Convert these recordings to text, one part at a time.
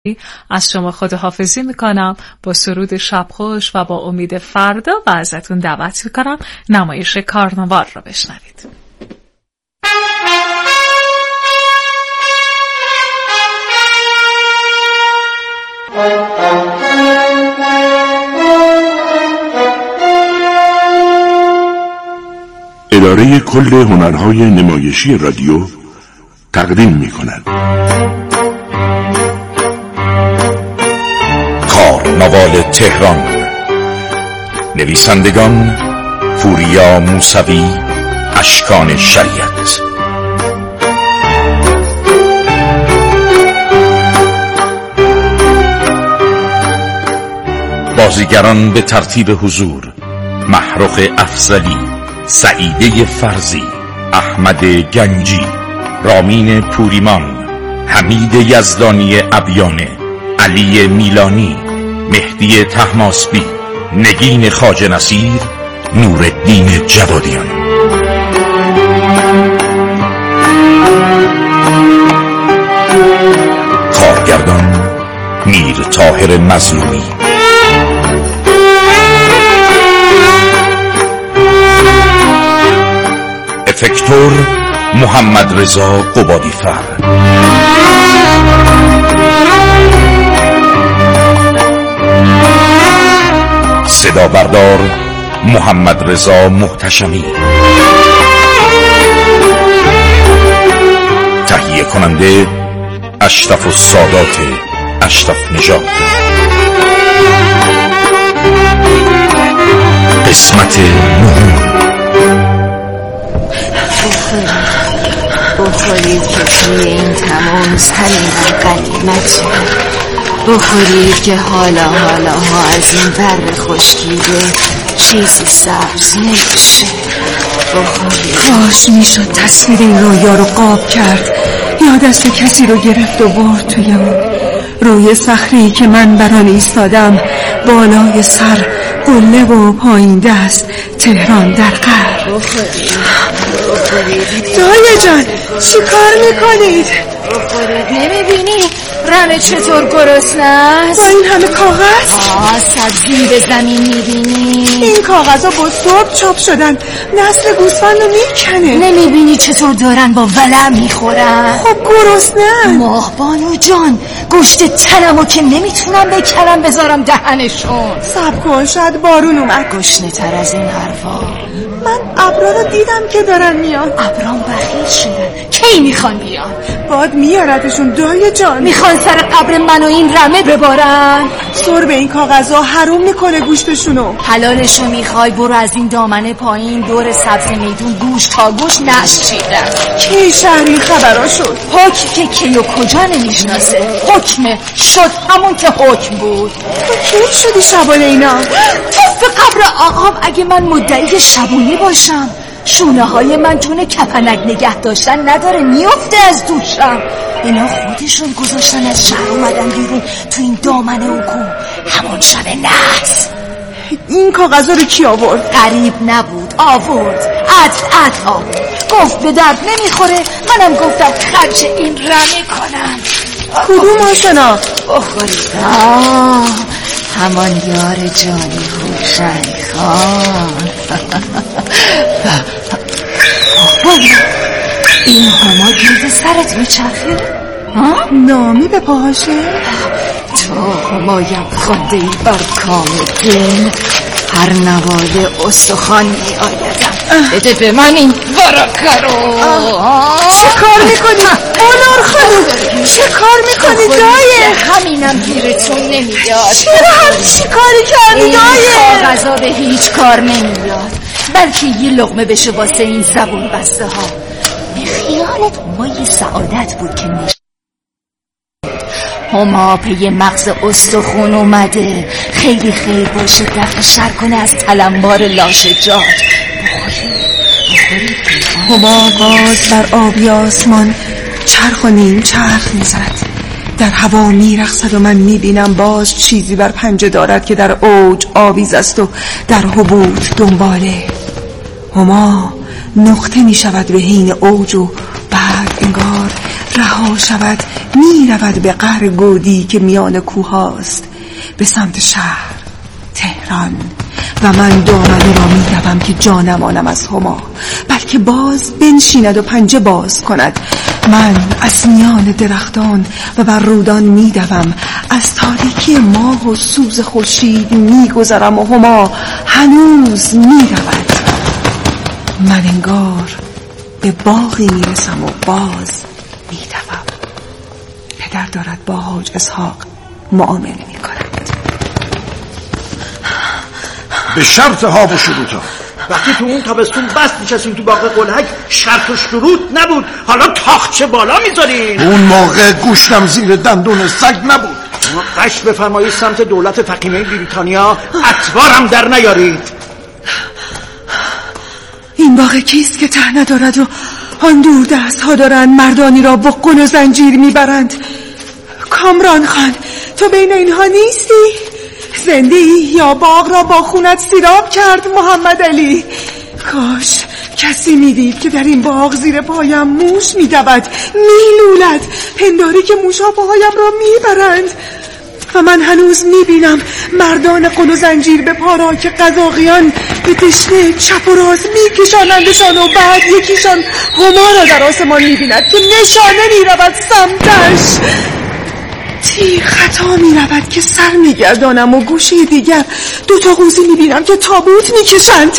از شما خداحافظی میکنم با سرود شب خوش و با امید فردا و ازتون دعوت میکنم نمایش کارناوال رو بشنوید. اداره کل هنرهای نمایشی رادیو تقدیم میکند کارناوال تهران. نویسندگان پوریا موسوی، اشکان شریعت. بازیگران به ترتیب حضور: محروق افضلی، سعیده فرزی، احمد گنجی، رامین پوریمان، حمید یزدانی ابیانه، علی میلانی، مهدی طهماسبی، نگین خواجه نصیر، نورالدین جوادیان. کارگردان میر طاهر مظلومی. افکتور محمد رضا قبادیفر. صدا بردار محمد رضا محتشمی. تهیه کننده اشرف السادات اشرف نژاد. قسمت نهم. بخورید که توی این تموز همین قلیمت شد. بخورید که حالا ها از این بر خشکیده چیزی سبز نمیشه. بخورید. کاش میشد تصویر این رویا رو قاب کرد یا دست کسی رو گرفت و برد توی اون روی صخره‌ای که من بر آن ایستادم. بالای سر قله و پایین دست تهران در قهر. بخورید. دایه جان چی کار میکنید؟ بخورید. نمیبینی رمه چطور گرسنه است؟ با این همه کاغذ؟ سبزی به زمین میبینی؟ این کاغذها با صبح چاپ شدن، نسل گوسفند رو میکنه. نمیبینی چطور دارن با ولع میخورن؟ خب گرسنه. ماه بانو جان، گوشت تنمو که نمیتونم بکنم بذارم دهنشون. صبر کن شاید بارون اومد. گشنه تر از این حرفا. من ابرا رو دیدم که دارن میان. ابرام بخیل شدن. کی میخوان بیان؟ باد میاردشون دایه جان. میخوان سر قبر من و این رمه ببارن. سر به این کاغذها حروم میکنه گوشتشونو. حلالشو میخوای برو از این دامنه پایین دور سبز میدون گوش تا گوش نشچیدن. کی شهری خبرها شد؟ حکم که کی و کجا نمیشناسه. حکمه شد همون که حکم بود. تو کی شدی شبانه اینا؟ تو به قبر آقام اگه من مدعی شبونی باشم شونه های من تونه کفنک نگه داشتن نداره میفته از دوشم. اینا خودشون گذاشتن از شهر اومدن بیرون تو این دامنه و کو همون شب نحس. این کاغذا رو کی آورد؟ قریب نبود آورد. عدل آورد. گفت به درد نمیخوره. منم گفتم خرج این رمه کنم. کدوم آشنا؟ بخورید. همان یار جانی هوشنگ خان. این هما گرد سرت میچرخه؟ نامی به پاهاشه؟ تو همایم خونده ای بر کام دل. هر نواله استخوان می آیدم. بده به من این ورقه رو. چه کار میکنی؟ اونار خانم چه کار میکنی دایه؟ همینم گیرتون نمیاد. چی کاری کردی دایه؟ این کاغذا به هیچ کار نمیاد بلکه یه لقمه بشه واسه این زبون بسته ها. به خیالت ما یه سعادت بود که هما پی مغز استخون اومده. خیلی خیر باشه دفع شر کنه از تلمبار لاشجات. بخورید. هما باز بر آبی آسمان چرخ و نیم چرخ میزد. در هوا میرقصد و من میبینم باز چیزی بر پنجه دارد که در اوج آویز است و در هبوط دنباله. هما نقطه میشود به حین اوج و بعد انگار رها شود می رود به قعر گودی که میان کوهاست به سمت شهر تهران و من دامنه را می دوم که جا نمانم از هما، بلکه باز بنشیند و پنجه باز کند. من از میان درختان و بر رودان می دوم، از تاریکی ماه و سوز خورشید می گذرم و هما هنوز می رود. من انگار به باغی می رسم و باز می دوم. پدر دارد با حاج اسحاق معامله می کند. به شرط ها و شروطها. وقتی تو اون تابستون بس نشستیم تو باغ قلهک شرط و شروط نبود، حالا تاخچه بالا میذارین. اون موقع گوشتم زیر دندون سگ نبود. شما قش بفرمایید سمت دولت فقیمه بریتانیا، اطوارم در نیارید. این باغ کیست که ته ندارد و آن دور دست ها دارند مردانی را با قل و زنجیر میبرند؟ کامران خان، تو بین اینها نیستی؟ زنده ای یا باغ را با خونت سیراب کرد محمد علی؟ کاش کسی میدید که در این باغ زیر پایم موش میدود، میلولد، پنداری که موشها پاهایم را میبرند و من هنوز میبینم مردان قل و زنجیر به پا را که قزاقیان به تشنه چپ و راست میکشانندشان و بعد یکیشان هما را در آسمان میبیند که نشانه میرود سمتش. تیر خطا میرود که سر میگردانم و گوشه دیگر دوتا قوزی میبینم که تابوت میکشند.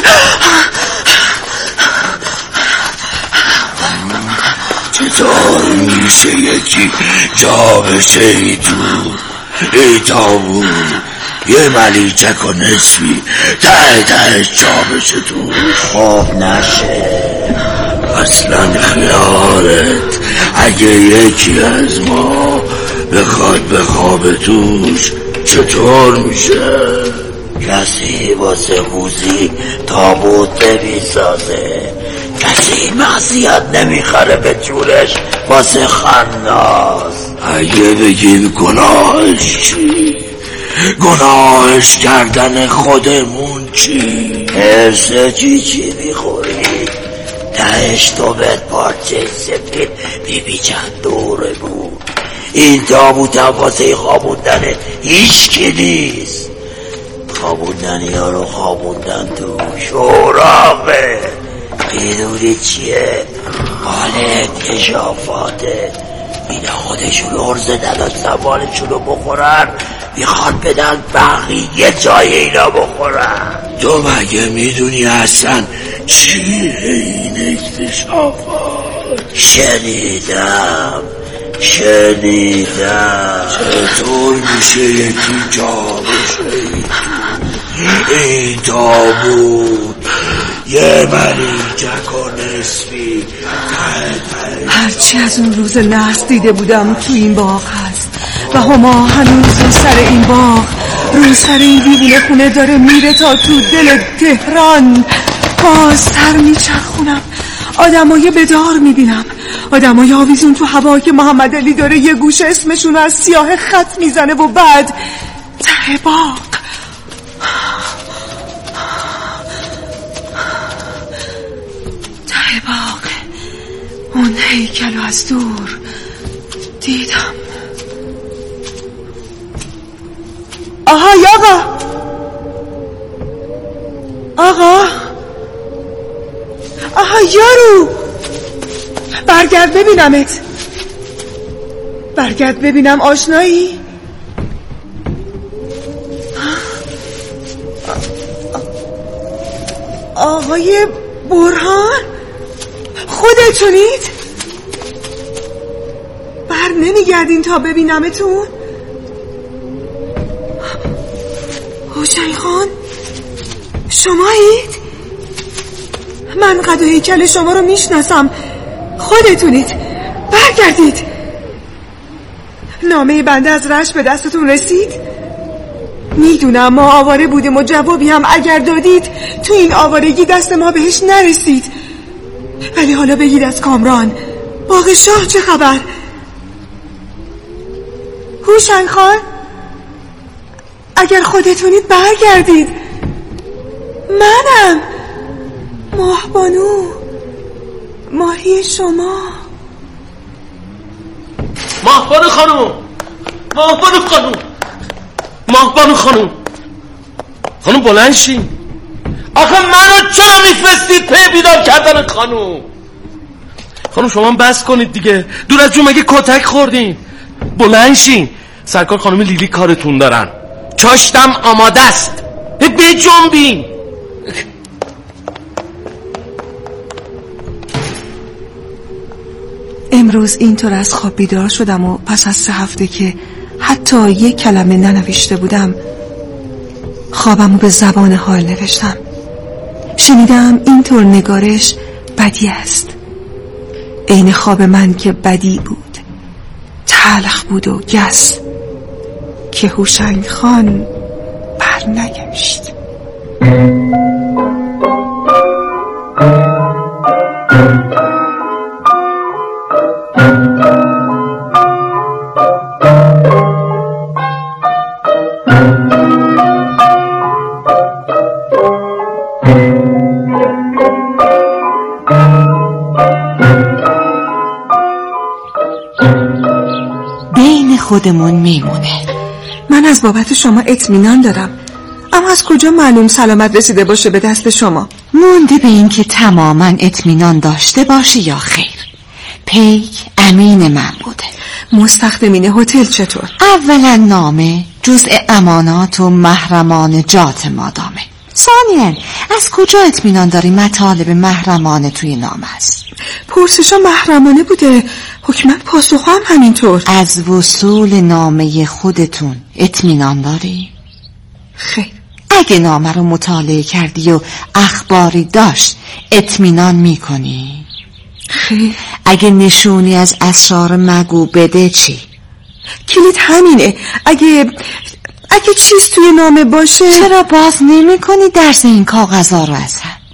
چطور میشه یکی جا بشه ای تو ای تابوت، یه ملیچک و نصفی ته جا بشه تو خواب نشه؟ اصلا خیالت اگه یکی از ما بخواد به خواب توش چطور میشه؟ کسی واسه موزی تابوت نمیسازه، کسی معصیت نمیخره به جورش واسه خناس. اگه بگیم گناهش چی؟ گناهش کردن خودمون چی؟ حرس چی میخوری؟ تهش تو به پارچه سفید بیچند دوره بود. این تابوت هم واسه خوابوندن هیچ کی نیست. خوابوندنی ها رو خوابوندن تو شوراقه. میدونی چیه؟ حالت اشافاته. اینا خودشون ارز دادن زبانشون رو بخورن، میخواد بدن بقیه جای اینا بخورن. تو مگه میدونی اصلا چیه این اکتشافات؟ شنیدم. چطور میشه یکی جا بشه این تابوت؟ یه ملیچک و نصفی هرچی از اون روز لحظ دیده بودم تو این باغ هست و هما هنوز رو سر این باغ، رو سر این دیوونه خونه داره میره تا تو دل تهران. باز سر میچرخونم، آدمای بدار میبینم، آدمای آویزون تو هوا که محمد علی داره یه گوشه اسمشون از سیاه خط میزنه و بعد ته باغ اون هیکل از دور دیدم. آهای آقا یارو، برگرد ببینمت، برگرد ببینم آشنایی. آقای برهان، خودتونید؟ بر نمیگردین تا ببینمتون؟ حسین خان، شمایید؟ من قد و هیکل شما رو میشناسم، خودتونید، برگردید. نامه بنده از رشت به دستتون رسید؟ میدونم ما آواره بودیم و جوابی هم اگر دادید تو این آوارگی دست ما بهش نرسید، ولی حالا بگید از کامران، باغ شاه چه خبر؟ هوشنگ خان، اگر خودتونید برگردید. منم ماه بانو، ماهی شما. ماهبانو خانوم خانوم بلند شین. آخه منو چرا میفرستید پی بیدار کردن خانوم شما بس کنید دیگه. دور از جون مگه کتک خوردین؟ بلند شین. سرکار خانم لیلی کارتون دارن. چاشتم آماده است. بجنبین. امروز اینطور از خواب بیدار شدم و پس از 3 هفته که حتی یک کلمه ننوشته بودم خوابمو به زبان حال نوشتم. شنیدم اینطور نگارش بدی است. عین خواب من که بدی بود، تلخ بود و گس که هوشنگ خان بر نگشت. بین خودمون میمونه. من از بابت شما اطمینان دارم، اما از کجا معلوم سلامت رسیده باشه به دست شما؟ مونده به این که تماما اطمینان داشته باشی یا خیر. پیک امین من بوده. مستخدمین هتل چطور؟ اولا نامه جزء امانات و محرمان جات مادامه. ثانیاً از کجا اطمینان داری مطالب محرمانه توی نامه است؟ پرسشا محرمانه بوده، حکمت پاسخ هم همینطور. از وصول نامه خودتون اطمینان داری؟ خیر. اگه نامه رو مطالعه کردی و اخباری داشت اطمینان میکنی؟ خیر. اگه نشونی از اسرار مگو بده چی؟ کلید همینه. اگه چیز توی نامه باشه. چرا باز نمی کنی درس این کاغذها رو از هم؟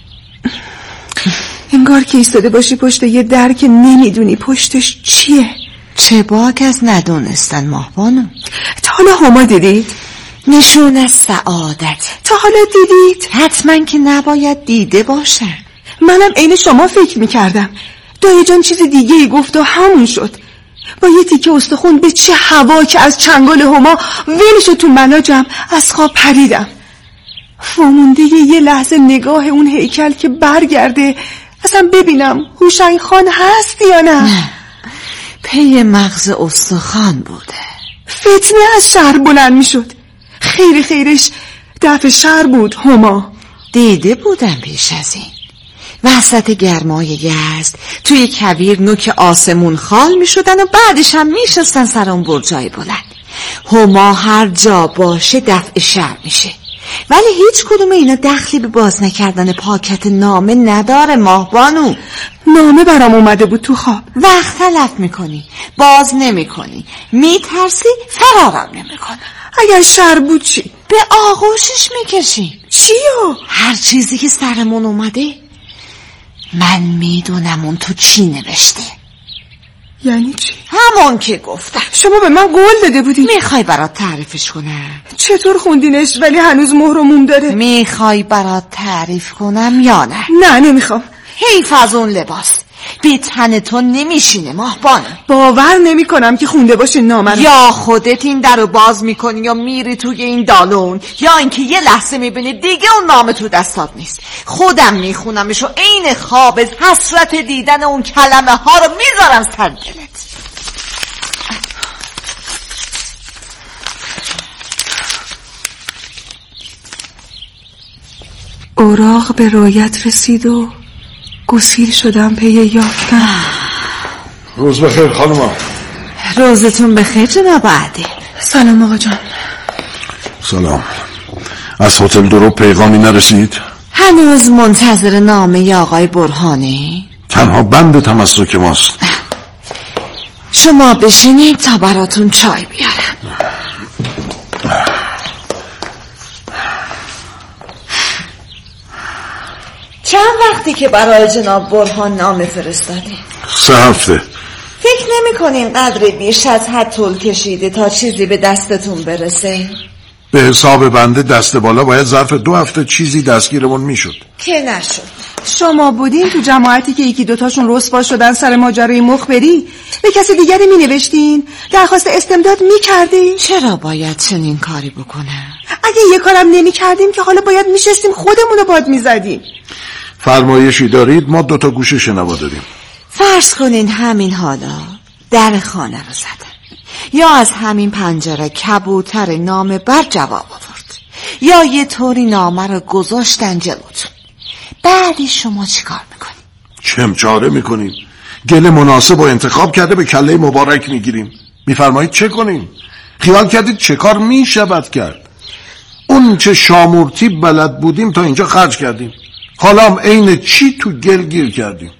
انگار که ایستاده باشی پشت یه در که نمیدونی پشتش چیه. چه باک از ندونستن ماهبانو. تا حالا هما دیدید؟ نشون از سعادت. تا حالا دیدید؟ حتما که نباید دیده باشن. منم عین شما فکر میکردم. دایی جان چیز دیگه ای گفت و همون شد. با یه تیکه استخون به چه هوا که از چنگال هما ول شد تو مناجم از خواب پریدم. وامونده یه لحظه نگاه اون هیکل که برگرده اصلا ببینم هوشنگ خان هست یا نه. پی مغز استخوان بوده. فتنه از شهر بلند میشد. خیرش دفع شهر بود هما. دیده بودم پیش از این وسط گرمای یزد توی کویر نوک آسمون خال می شدن و بعدش هم می شستن سر اون برجای بلند. هما هر جا باشه دفع شر میشه، ولی هیچ کدوم اینا دخلی به باز نکردن پاکت نامه نداره ماهبانو. نامه برام اومده بود تو خواب. وقت تلف میکنی، باز نمیکنی، میترسی، فرارم نمیکنی. اگر شر بود چی؟ به آغوشش میکشیم. چیو؟ هر چیزی که سرمون اومده. من میدونم اون تو چی نوشته. یعنی چی؟ همون که گفتم. شما به من قول داده بودی. میخوای برات تعریفش کنم؟ چطور خوندینش ولی هنوز مهرمون داره؟ میخوای برات تعریف کنم یا نه؟ نه نمیخوام. حیف از اون لباس به تن تو نمیشینه ماهبانو. باور نمی کنم که خونده باشی نامه رو. یا خودت این در رو باز میکنی یا میری توی این دالون، یا اینکه یه لحظه میبینی دیگه اون نامه تو دستات نیست. خودم میخونمش و عین خواب حسرت دیدن اون کلمه ها رو میذارم سر دلت. اوراق به رویت رسید و گسیل شدم پی یافتن. روز بخیر خانوما. روزتون بخیر جناب عدیل. سلام آقا جان. سلام. از هتل درو پیغامی نرسید؟ هنوز منتظر نامه آقای برهانی؟ تنها بند تمسک ماست. شما بشینید تا براتون چای بیارم. چند وقتی که برای جناب برهان نامه فرستادی؟ 3 هفته. فکر نمی کنین قدری بیش از حد طول کشیده تا چیزی به دستتون برسه؟ به حساب بنده دست بالا باید ظرف 2 هفته چیزی دستگیرمون میشد که نشد. شما بودین تو جماعتی که یکی دوتاشون رسوا شدن سر ماجرای مخبری به کسی دیگری می نوشتین؟ درخواست استمداد می کردین؟ چرا باید چنین کاری بکنم؟ اگه یه کارم نمی کردیم که حالا باید می شستیم خودمونو باد می زدیم. فرمایشی دارید؟ ما 2 گوشه شنوا داریم. فرض کنین همین حالا در خانه رو زدن، یا از همین پنجره کبوتر نامه بر جواب آورد، یا یه طوری نامه رو گذاشتن جلوتون. بعدی شما چی کار میکنیم؟ چمچاره میکنیم. گل مناسب و انتخاب کرده به کله مبارک میگیریم. میفرمایید چه کنیم؟ خیال کردید چه کار میشود کرد؟ اون چه شامورتی بلد بودیم تا اینجا خرج کردیم، حالا هم عین چی تو گل گیر کردیم.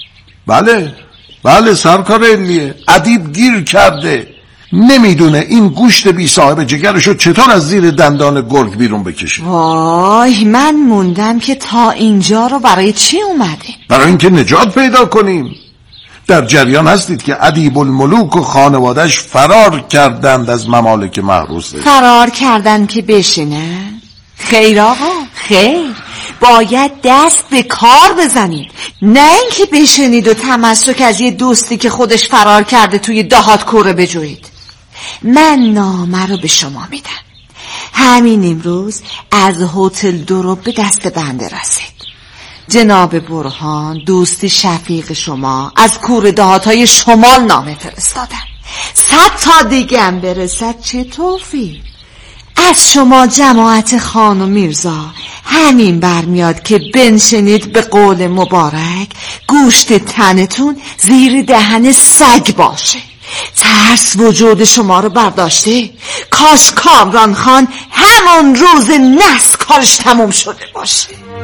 بله سرکار علیه، ادیب گیر کرده، نمیدونه این گوشت بی صاحب جگرشو چطور از زیر دندان گرگ بیرون بکشه. وای من موندم که تا اینجا رو برای چی اومده؟ برای اینکه نجات پیدا کنیم. در جریان هستید که ادیب الملوک و خانوادش فرار کردند از ممالک محروسه. فرار کردن که بشینن؟ خیر آقا خیر، باید دست به کار بزنید، نه اینکه بشینید و تمسک از یه دوستی که خودش فرار کرده توی دهات کوره بجوید. من نامه رو به شما میدم. همین امروز از هتل دروب به دست بنده رسید. جناب برهان دوستی شفیق شما از کوره دهاتای شمال نامه فرستادن. 100 تا دیگه هم برسد چه توفیق. از شما جماعت خان و میرزا همین برمیاد که بنشینید به قول مبارک گوشت تنتون زیر دهن سگ باشه. ترس وجود شما رو برداشته. کاش کامران خان همون روز نحس کارش تموم شده باشه.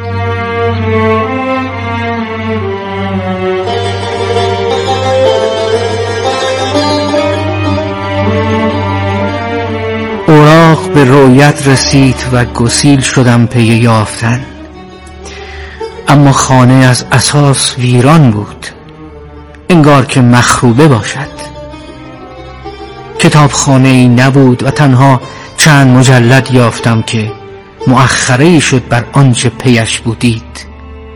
اوراق به رویت رسید و گسیل شدم پی یافتن، اما خانه از اساس ویران بود، انگار که مخروبه باشد. کتابخانه ای نبود و تنها چند مجلد یافتم که مؤخره‌ای شد بر آنچه پیش بودید.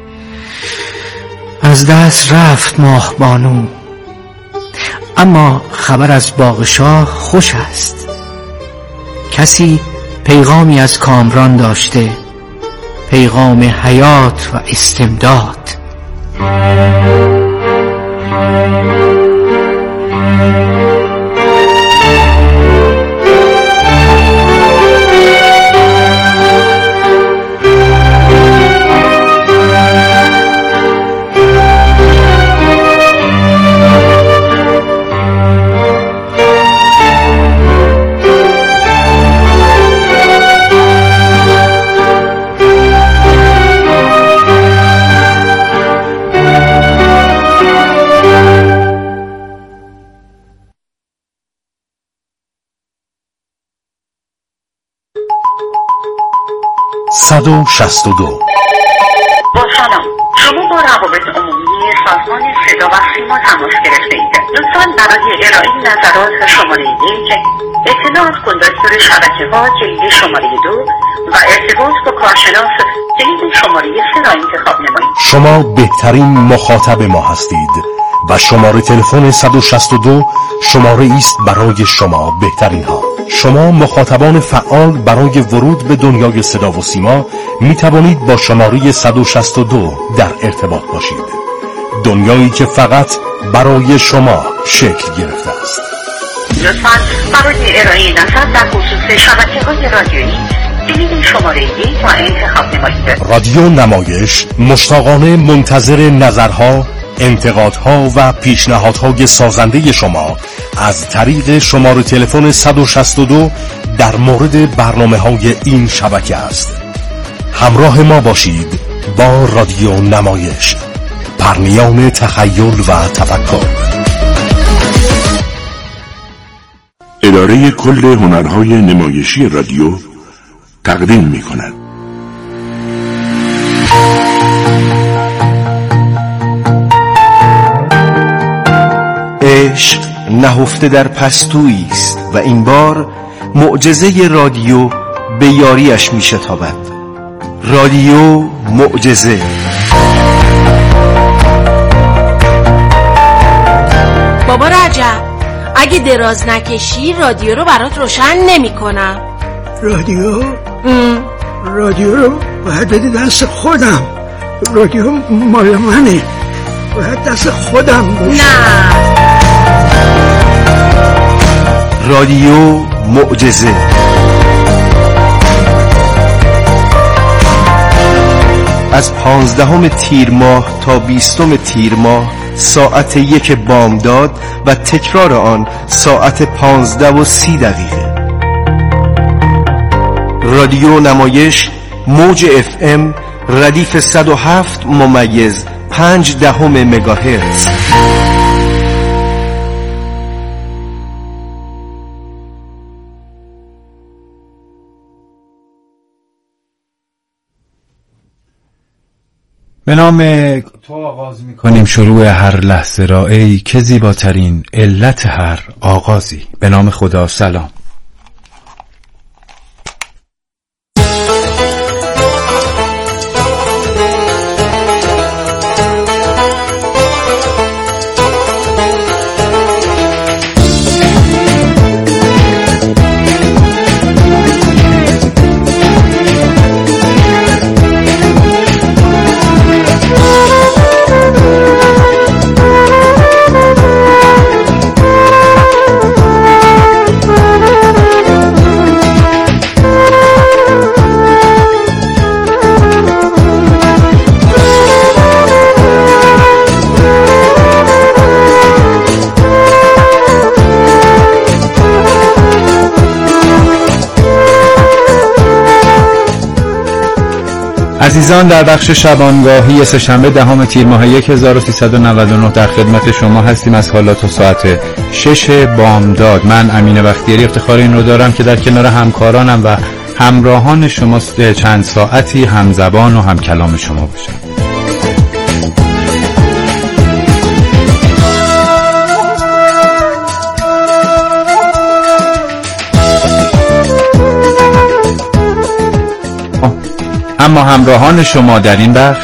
از دست رفت ماه بانو، اما خبر از باغ شاه خوش است. کسی پیغامی از کامران داشته، پیغام حیات و استمداد. با سلام، شما با روابط عمومی سازمان صدا و سیما تماس گرفته اید. لطفاً برای ارائه نظرات شماره 1 اطلاعات کندکتور شبکه‌ها کلید شماره 2 و ارتباط با کارشناس کلید شماره 3 را انتخاب نمایید. شما بهترین مخاطب ما هستید و شماره تلفن 162 شماره است برای شما بهترین ها. شما مخاطبان فعال برای ورود به دنیای صدا و سیما می توانید با شماره 162 در ارتباط باشید. دنیایی که فقط برای شما شکل گرفته است. لطفاً برای ارائه نظر در خصوص شبکه‌های رادیویی کلید شماره 1 را انتخاب نمایید. رادیو نمایش مشتاقانه منتظر نظرها، انتقادها و پیشنهادهای سازنده شما از طریق شماره تلفن 162 در مورد برنامه‌های این شبکه است. همراه ما باشید با رادیو نمایش، پرنیان تخیل و تفکر. اداره کل هنرهای نمایشی رادیو تقدیم می‌کند. عشق نهفته در پستویی است و این بار معجزه رادیو به یاریش می شتابد. رادیو معجزه. بابا رجب اگه دراز نکشی رادیو رو برات روشن نمی کنم. رادیو رو باید بدی دست خودم. رادیو مال منه، باید دست خودم باشه. نه رادیو معجزه. از 15 تیر ماه تا 20 تیر ماه ساعت 1 بامداد و تکرار آن ساعت 15:30. رادیو نمایش موج FM ردیف 107.5 مگاهرتز. به نام تو آغاز می‌کنیم شروع هر لحظه را ای که زیباترین علت هر آغازی. به نام خدا. سلام. عزیزان، در بخش شبانگاهی سه‌شنبه 10 تیر ماه 1399 در خدمت شما هستیم از حالات و ساعت 6 بامداد. من امین بختیاری افتخار این رو دارم که در کنار همکارانم و همراهان شما چند ساعتی همزبان و همکلام شما باشم. اما همراهان شما در این بخش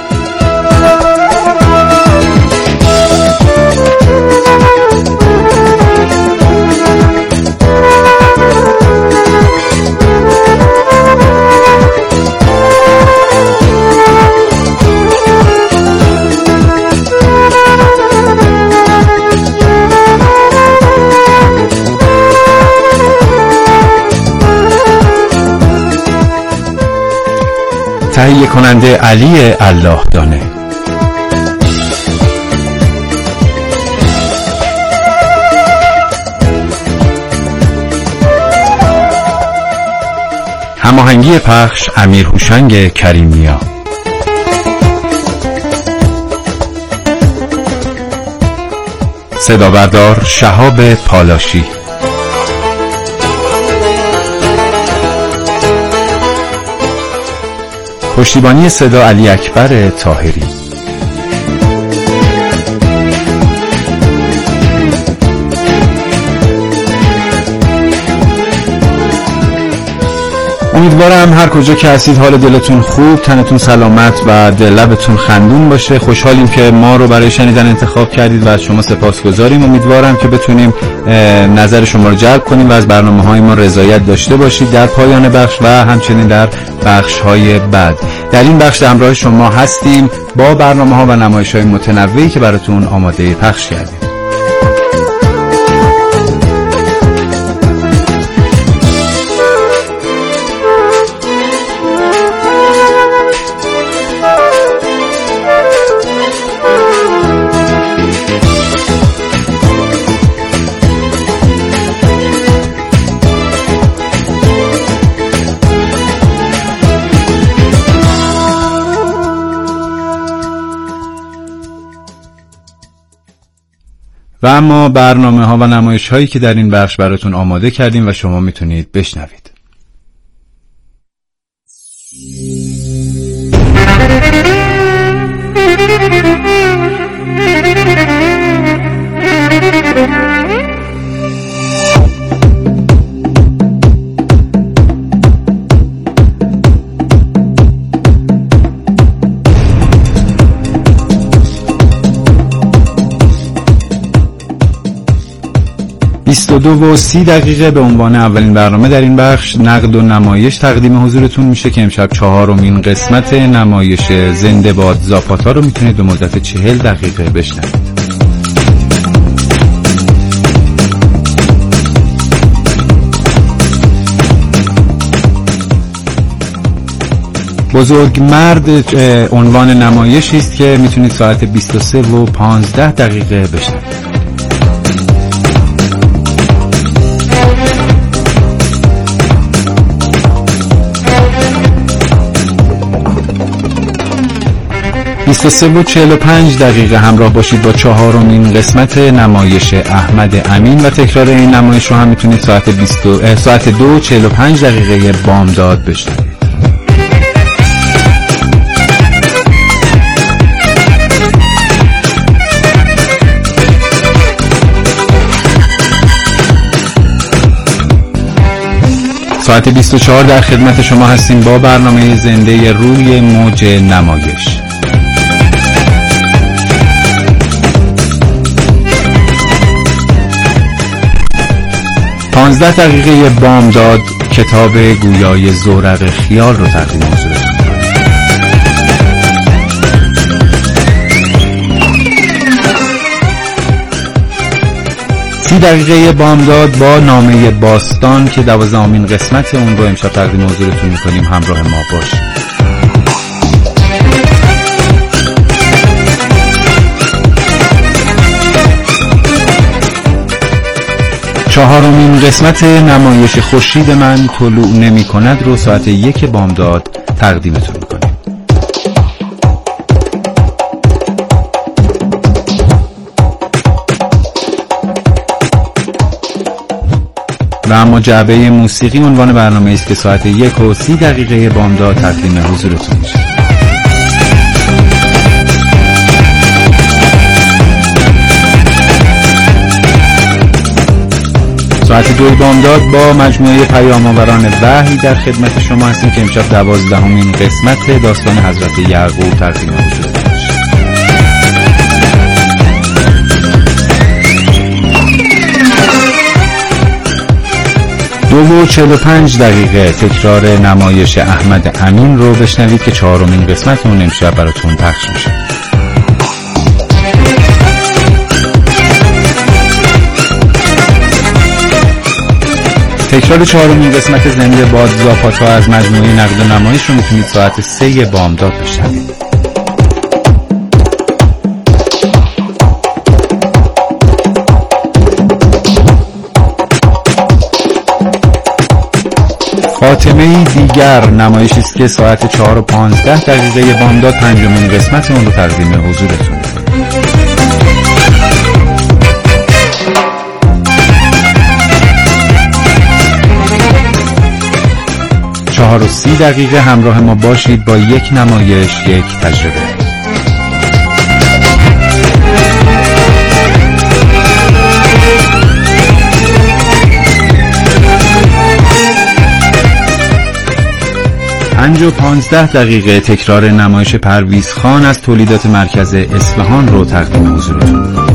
تهیه کننده علی الله دانه. هماهنگی پخش امیر هوشنگ کریمیا. صدا بردار شهاب پالاشی. پشتیبانی صدا علی اکبر طاهری. امیدوارم هر کجا که هستید حال دلتون خوب، تنتون سلامت و لبتون خندون باشه. خوشحالیم که ما رو برای شنیدن انتخاب کردید و از شما سپاسگزاریم. امیدوارم که بتونیم نظر شما رو جلب کنیم و از برنامه‌های ما رضایت داشته باشید در پایان بخش و همچنین در بخش‌های بعد. در این بخش همراه شما هستیم با برنامه‌ها و نمایش‌های متنوعی که براتون آماده پخش کردیم. و اما برنامه ها و نمایش هایی که در این بخش براتون آماده کردیم و شما میتونید بشنوید. 22:30 به عنوان اولین برنامه در این بخش نقد و نمایش تقدیم حضورتون میشه که امشب 4مین قسمت نمایش زنده باد زاپاتا رو میتونید به مدت 40 دقیقه بشنوید. بزرگمرد عنوان نمایشی است که میتونید ساعت 23:15 بشنوید. و 45 همراه باشید با 4مین قسمت نمایش احمد امین و تکرار این نمایش رو هم میتونید ساعت 2:45 بامداد بشنوید. ساعت 24 در خدمت شما هستیم با برنامه زنده روی موج نمایش. 15 بامداد کتاب گویای زورق خیال رو تقدیم حضورتون می‌کنم. 30 بامداد با نامه باستان که 12مین قسمت اون رو امشب تقدیم حضورتون می‌کنیم. همراه ما باشید. چهارمین قسمت نمایش خورشید من طلوع نمی کند رو ساعت 1 بامداد تقدیمتون میکنیم. و اما جعبه موسیقی عنوان برنامه است که ساعت 1:30 بامداد تقدیم حضورتون میشه. ساعت 2 بامداد با مجموعه پیام‌آوران وحی در خدمت شما هستیم که امشب 12مین قسمت داستان حضرت یعقوب تقدیم حضورتون میشه. 2:45 تکرار نمایش احمد امین رو بشنوید که 4مین قسمت اون امشب براتون پخش میشه. تکرار 4مین قسمت زنده باد زاپاتا از مجموعه نقد و نمایش رو میتونید ساعت 3 بامداد بشنوید. خاتمه دیگر نمایشی است که ساعت 4:15 بامداد 5مین قسمت اون رو تقدیم حضورتون می‌کنم. 4:30 همراه ما باشید با یک نمایش یک تجربه. پنج و 15 تکرار نمایش پرویز خان از تولیدات مرکز اصفهان رو تقدیم حضورتون می‌کنم.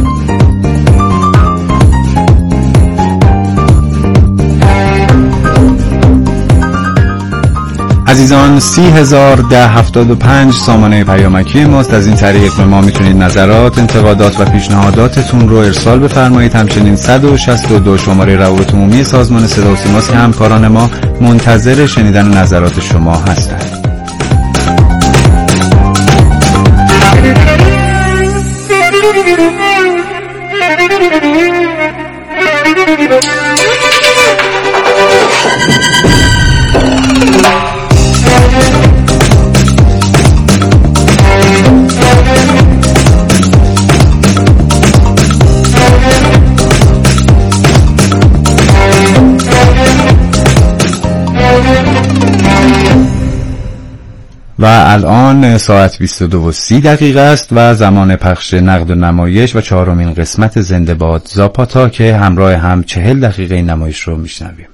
عزیزان 30,075 سامانه پیامکی ماست. از این طریق به ما میتونید نظرات، انتقادات و پیشنهاداتتون رو ارسال بفرمایید. همچنین 162 شماره روابط عمومی سازمان صدا و سیماست که همکاران ما منتظر شنیدن نظرات شما هستند. و الان ساعت 22:30 است و زمان پخش نقد و نمایش و 4مین قسمت زنده باد زاپاتا که همراه هم 40 دقیقه نمایش رو میشنویم.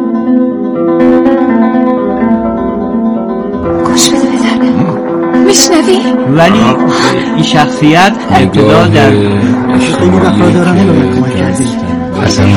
گوش بده بدنم، میشنوی؟ شنوی؟ ولی این شخصیت ابتدا در این وفادارانه به من کمک کردی. اصلا